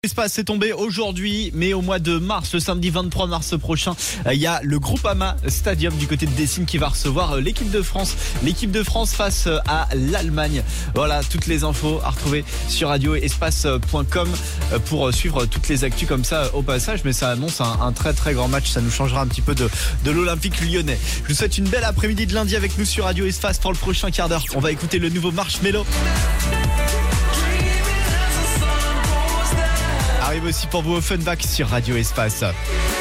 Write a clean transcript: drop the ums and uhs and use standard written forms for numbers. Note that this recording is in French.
Espace c'est tombé aujourd'hui, mais au mois de mars, le samedi 23 mars prochain, il y a le Groupama Stadium du côté de Dessine qui va recevoir l'équipe de France. L'équipe de France face à l'Allemagne. Voilà, toutes les infos à retrouver sur radioespace.com pour suivre toutes les actus comme ça au passage. Mais ça annonce un très très grand match. Ça nous changera un petit peu de l'Olympique lyonnais. Je vous souhaite une belle après-midi de lundi avec nous sur Radio Espace pour le prochain quart d'heure. On va écouter le nouveau Marshmello. Arrive aussi pour vous Offenbach sur Radio Espace.